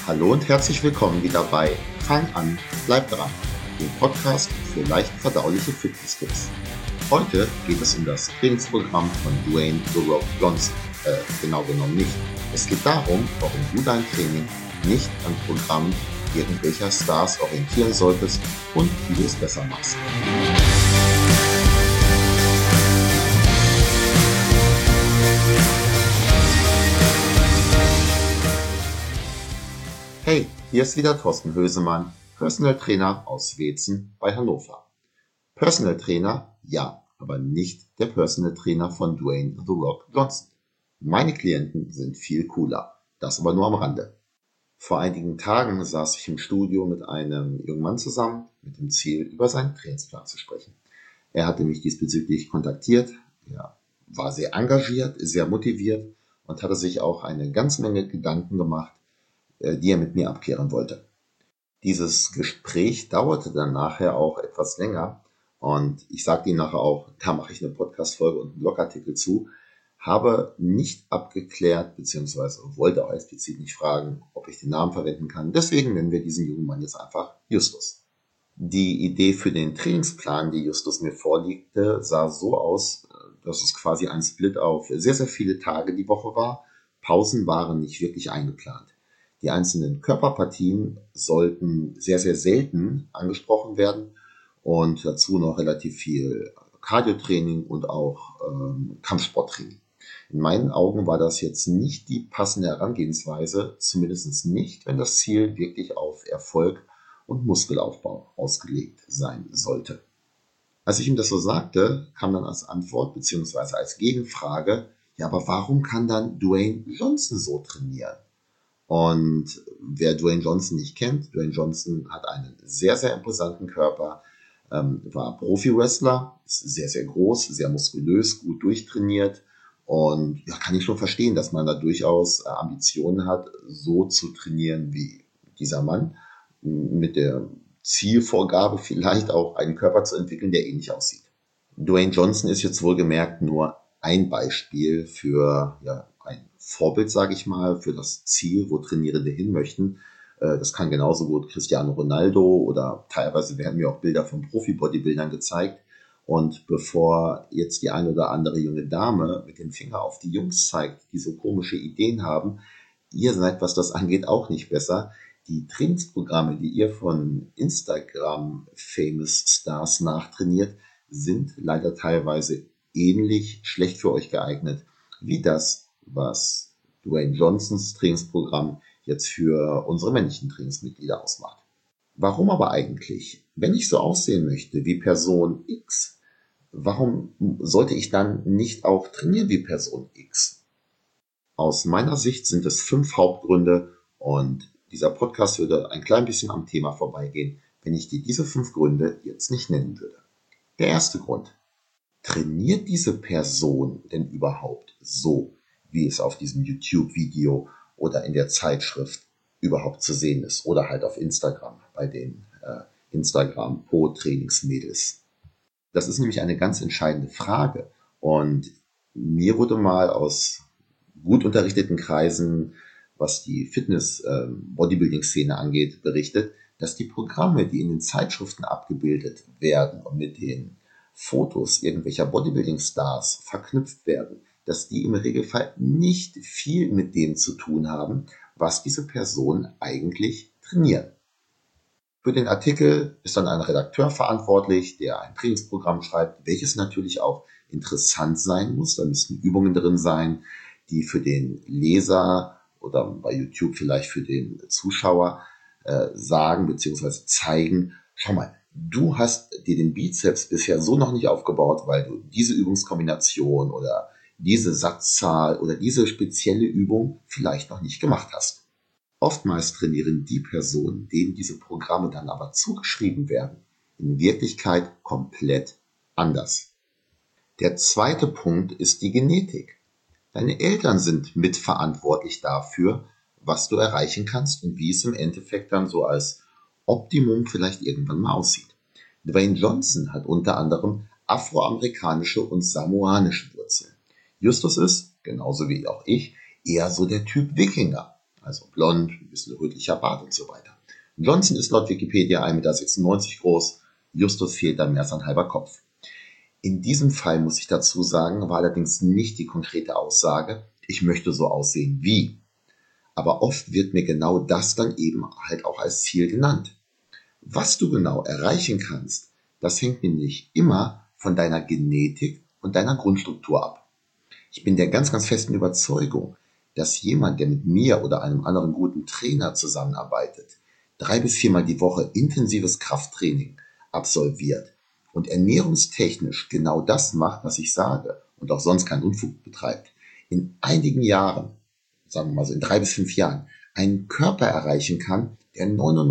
Hallo und herzlich willkommen wieder bei Fang an, bleib dran, dem Podcast für leicht verdauliche Fitness-Tipps. Heute geht es um das Trainingsprogramm von Dwayne "The Rock" Johnson. Genau genommen nicht. Es geht darum, warum du dein Training nicht an Programmen irgendwelcher Stars orientieren solltest und wie du es besser machst. Hey, hier ist wieder Thorsten Hösemann, Personal Trainer aus Weetzen bei Hannover. Personal Trainer, ja, aber nicht der Personal Trainer von Dwayne "The Rock" Johnson. Meine Klienten sind viel cooler, das aber nur am Rande. Vor einigen Tagen saß ich im Studio mit einem jungen Mann zusammen, mit dem Ziel, über seinen Trainingsplan zu sprechen. Er hatte mich diesbezüglich kontaktiert, er war sehr engagiert, sehr motiviert und hatte sich auch eine ganze Menge Gedanken gemacht, die er mit mir abklären wollte. Dieses Gespräch dauerte dann nachher auch etwas länger und ich sagte ihm nachher auch, da mache ich eine Podcast-Folge und einen Blogartikel zu, habe nicht abgeklärt bzw. wollte auch explizit nicht fragen, ob ich den Namen verwenden kann. Deswegen nennen wir diesen jungen Mann jetzt einfach Justus. Die Idee für den Trainingsplan, die Justus mir vorlegte, sah so aus, dass es quasi ein Split auf sehr, sehr viele Tage die Woche war. Pausen waren nicht wirklich eingeplant. Die einzelnen Körperpartien sollten sehr, sehr selten angesprochen werden und dazu noch relativ viel Cardio-Training und auch Kampfsporttraining. In meinen Augen war das jetzt nicht die passende Herangehensweise, zumindest nicht, wenn das Ziel wirklich auf Erfolg und Muskelaufbau ausgelegt sein sollte. Als ich ihm das so sagte, kam dann als Antwort bzw. als Gegenfrage, ja, aber warum kann dann Dwayne Johnson so trainieren? Und wer Dwayne Johnson nicht kennt, Dwayne Johnson hat einen sehr, sehr imposanten Körper, war Profi-Wrestler, ist sehr, sehr groß, sehr muskulös, gut durchtrainiert und ja, kann ich schon verstehen, dass man da durchaus Ambitionen hat, so zu trainieren wie dieser Mann, mit der Zielvorgabe vielleicht auch einen Körper zu entwickeln, der ähnlich aussieht. Dwayne Johnson ist jetzt wohlgemerkt nur ein Beispiel für ein Vorbild, sage ich mal, für das Ziel, wo Trainierende hin möchten. Das kann genauso gut Cristiano Ronaldo oder teilweise werden mir auch Bilder von Profi-Bodybuildern gezeigt. Und bevor jetzt die eine oder andere junge Dame mit dem Finger auf die Jungs zeigt, die so komische Ideen haben, ihr seid, was das angeht, auch nicht besser. Die Trainingsprogramme, die ihr von Instagram-Famous Stars nachtrainiert, sind leider teilweise ähnlich schlecht für euch geeignet wie das, was Dwayne Johnsons Trainingsprogramm jetzt für unsere männlichen Trainingsmitglieder ausmacht. Warum aber eigentlich? Wenn ich so aussehen möchte wie Person X, warum sollte ich dann nicht auch trainieren wie Person X? Aus meiner Sicht sind es 5 Hauptgründe und dieser Podcast würde ein klein bisschen am Thema vorbeigehen, wenn ich dir diese 5 Gründe jetzt nicht nennen würde. Der erste Grund. Trainiert diese Person denn überhaupt so, wie es auf diesem YouTube-Video oder in der Zeitschrift überhaupt zu sehen ist oder halt auf Instagram bei den Instagram-Po-Trainingsmädels? Das ist nämlich eine ganz entscheidende Frage und mir wurde mal aus gut unterrichteten Kreisen, was die Fitness-Bodybuilding-Szene angeht, berichtet, dass die Programme, die in den Zeitschriften abgebildet werden und mit den Fotos irgendwelcher Bodybuilding-Stars verknüpft werden, dass die im Regelfall nicht viel mit dem zu tun haben, was diese Personen eigentlich trainieren. Für den Artikel ist dann ein Redakteur verantwortlich, der ein Trainingsprogramm schreibt, welches natürlich auch interessant sein muss. Da müssten Übungen drin sein, die für den Leser oder bei YouTube vielleicht für den Zuschauer sagen bzw. zeigen, schau mal, du hast dir den Bizeps bisher so noch nicht aufgebaut, weil du diese Übungskombination oder diese Satzzahl oder diese spezielle Übung vielleicht noch nicht gemacht hast. Oftmals trainieren die Personen, denen diese Programme dann aber zugeschrieben werden, in Wirklichkeit komplett anders. Der zweite Punkt ist die Genetik. Deine Eltern sind mitverantwortlich dafür, was du erreichen kannst und wie es im Endeffekt dann so als Optimum vielleicht irgendwann mal aussieht. Dwayne Johnson hat unter anderem afroamerikanische und samoanische Wurzeln. Justus ist, genauso wie auch ich, eher so der Typ Wikinger. also blond, ein bisschen rötlicher Bart und so weiter. Johnson ist laut Wikipedia 1,96 Meter groß, Justus fehlt da mehr als ein halber Kopf. In diesem Fall muss ich dazu sagen, war allerdings nicht die konkrete Aussage, ich möchte so aussehen wie. Aber oft wird mir genau das dann eben halt auch als Ziel genannt. Was du genau erreichen kannst, das hängt nämlich immer von deiner Genetik und deiner Grundstruktur ab. Ich bin der ganz, ganz festen Überzeugung, dass jemand, der mit mir oder einem anderen guten Trainer zusammenarbeitet, 3 bis 4 Mal die Woche intensives Krafttraining absolviert und ernährungstechnisch genau das macht, was ich sage und auch sonst keinen Unfug betreibt, in einigen Jahren, sagen wir mal so in 3 bis 5 Jahren, einen Körper erreichen kann, der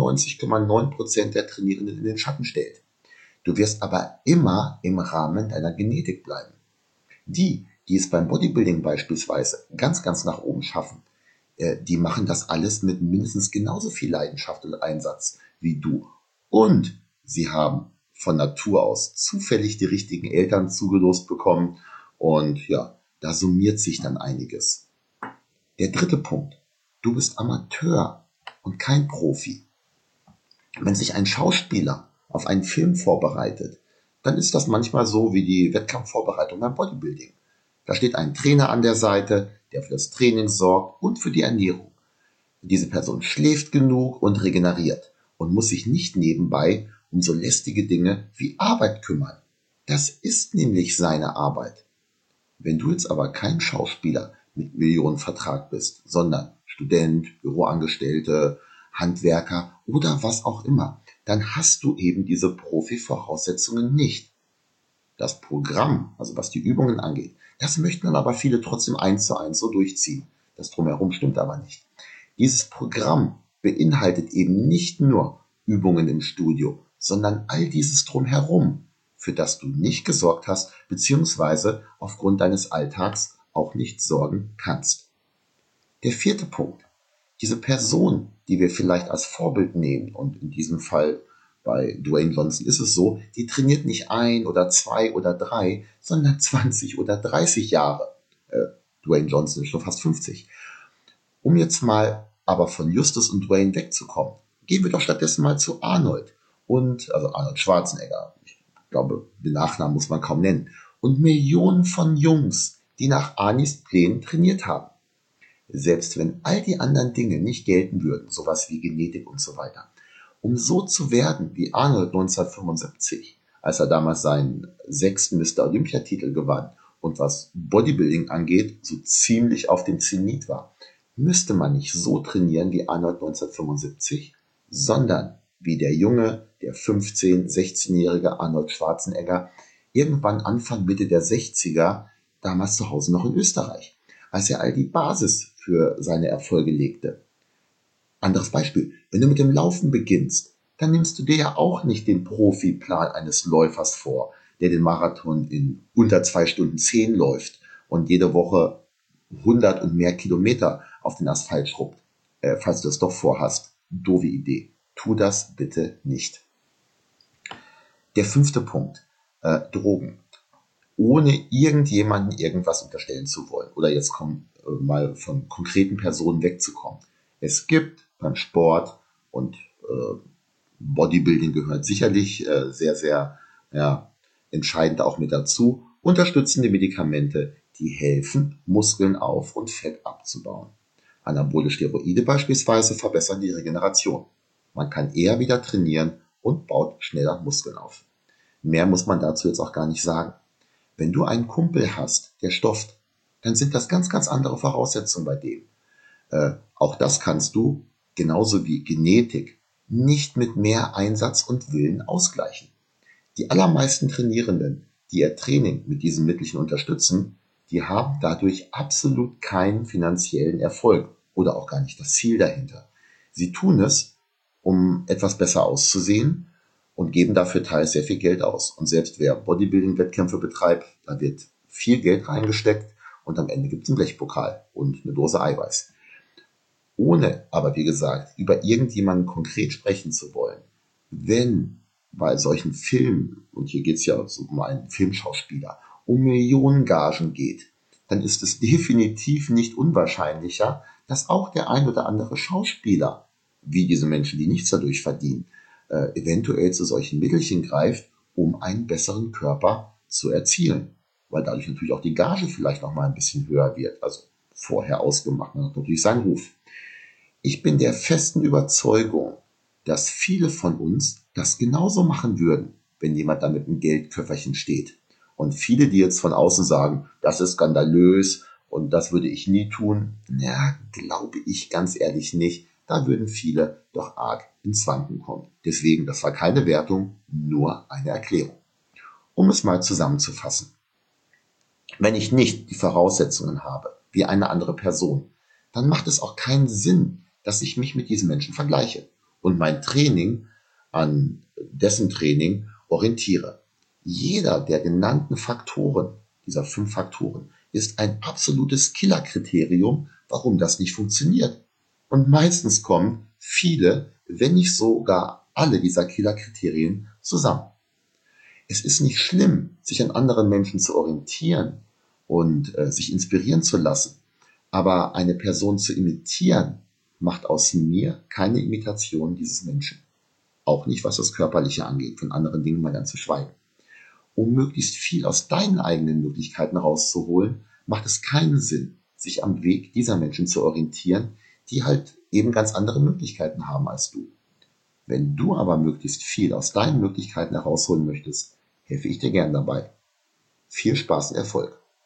99,9% der Trainierenden in den Schatten stellt. Du wirst aber immer im Rahmen deiner Genetik bleiben. Die es beim Bodybuilding beispielsweise ganz, ganz nach oben schaffen, die machen das alles mit mindestens genauso viel Leidenschaft und Einsatz wie du. Und sie haben von Natur aus zufällig die richtigen Eltern zugelost bekommen. Und ja, da summiert sich dann einiges. Der dritte Punkt. Du bist Amateur und kein Profi. Wenn sich ein Schauspieler auf einen Film vorbereitet, dann ist das manchmal so wie die Wettkampfvorbereitung beim Bodybuilding. Da steht ein Trainer an der Seite, der für das Training sorgt und für die Ernährung. Diese Person schläft genug und regeneriert und muss sich nicht nebenbei um so lästige Dinge wie Arbeit kümmern. Das ist nämlich seine Arbeit. Wenn du jetzt aber kein Schauspieler mit Millionenvertrag bist, sondern Student, Büroangestellte, Handwerker oder was auch immer, dann hast du eben diese Profi-Voraussetzungen nicht. Das Programm, also was die Übungen angeht, das möchten dann aber viele trotzdem 1:1 so durchziehen. Das Drumherum stimmt aber nicht. Dieses Programm beinhaltet eben nicht nur Übungen im Studio, sondern all dieses Drumherum, für das du nicht gesorgt hast, beziehungsweise aufgrund deines Alltags auch nicht sorgen kannst. Der vierte Punkt. Diese Person, die wir vielleicht als Vorbild nehmen, und in diesem Fall bei Dwayne Johnson ist es so, die trainiert nicht 1 oder 2 oder 3, sondern 20 oder 30 Jahre. Dwayne Johnson ist schon fast 50. Um jetzt mal aber von Justus und Dwayne wegzukommen, gehen wir doch stattdessen mal zu Arnold. Also Arnold Schwarzenegger. Ich glaube, den Nachnamen muss man kaum nennen. Und Millionen von Jungs, die nach Arnis Plänen trainiert haben. Selbst wenn all die anderen Dinge nicht gelten würden, sowas wie Genetik und so weiter, um so zu werden wie Arnold 1975, als er damals seinen 6. Mr. Olympia-Titel gewann und was Bodybuilding angeht, so ziemlich auf dem Zenit war, müsste man nicht so trainieren wie Arnold 1975, sondern wie der junge, der 15-, 16-jährige Arnold Schwarzenegger irgendwann Anfang Mitte der 60er, damals zu Hause noch in Österreich, als er all die Basis für seine Erfolge legte. Anderes Beispiel, wenn du mit dem Laufen beginnst, dann nimmst du dir ja auch nicht den Profiplan eines Läufers vor, der den Marathon in unter 2 Stunden 10 läuft und jede Woche 100 und mehr Kilometer auf den Asphalt schrubbt. Falls du es doch vorhast, doofe Idee. Tu das bitte nicht. Der 5. Punkt, Drogen. Ohne irgendjemanden irgendwas unterstellen zu wollen oder jetzt mal von konkreten Personen wegzukommen. Es gibt beim Sport und Bodybuilding gehört sicherlich sehr, sehr entscheidend auch mit dazu, unterstützende Medikamente, die helfen, Muskeln auf- und Fett abzubauen. Anabole Steroide beispielsweise verbessern die Regeneration. Man kann eher wieder trainieren und baut schneller Muskeln auf. Mehr muss man dazu jetzt auch gar nicht sagen. Wenn du einen Kumpel hast, der stofft, dann sind das ganz, ganz andere Voraussetzungen bei dem. Auch das kannst du, genauso wie Genetik, nicht mit mehr Einsatz und Willen ausgleichen. Die allermeisten Trainierenden, die ihr Training mit diesen Mittelchen unterstützen, die haben dadurch absolut keinen finanziellen Erfolg oder auch gar nicht das Ziel dahinter. Sie tun es, um etwas besser auszusehen und geben dafür teils sehr viel Geld aus. Und selbst wer Bodybuilding-Wettkämpfe betreibt, da wird viel Geld reingesteckt und am Ende gibt es einen Blechpokal und eine Dose Eiweiß. Ohne aber, wie gesagt, über irgendjemanden konkret sprechen zu wollen, wenn bei solchen Filmen, und hier geht es ja um einen Filmschauspieler, um Millionengagen geht, dann ist es definitiv nicht unwahrscheinlicher, dass auch der ein oder andere Schauspieler, wie diese Menschen, die nichts dadurch verdienen, eventuell zu solchen Mittelchen greift, um einen besseren Körper zu erzielen. Weil dadurch natürlich auch die Gage vielleicht noch mal ein bisschen höher wird. Also vorher ausgemacht, man hat natürlich seinen Ruf. Ich bin der festen Überzeugung, dass viele von uns das genauso machen würden, wenn jemand da mit einem Geldköfferchen steht. Und viele, die jetzt von außen sagen, das ist skandalös und das würde ich nie tun, ja, glaube ich ganz ehrlich nicht. Da würden viele doch arg ins Wanken kommen. Deswegen, das war keine Wertung, nur eine Erklärung. Um es mal zusammenzufassen. Wenn ich nicht die Voraussetzungen habe, wie eine andere Person, dann macht es auch keinen Sinn, dass ich mich mit diesen Menschen vergleiche und mein Training an dessen Training orientiere. Jeder der genannten Faktoren, dieser 5 Faktoren, ist ein absolutes Killerkriterium, warum das nicht funktioniert. Und meistens kommen viele, wenn nicht sogar alle dieser Killerkriterien zusammen. Es ist nicht schlimm, sich an anderen Menschen zu orientieren und sich inspirieren zu lassen. Aber eine Person zu imitieren, macht aus mir keine Imitation dieses Menschen. Auch nicht, was das Körperliche angeht, von anderen Dingen mal ganz zu schweigen. Um möglichst viel aus deinen eigenen Möglichkeiten rauszuholen, macht es keinen Sinn, sich am Weg dieser Menschen zu orientieren, die halt eben ganz andere Möglichkeiten haben als du. Wenn du aber möglichst viel aus deinen Möglichkeiten herausholen möchtest, helfe ich dir gern dabei. Viel Spaß und Erfolg!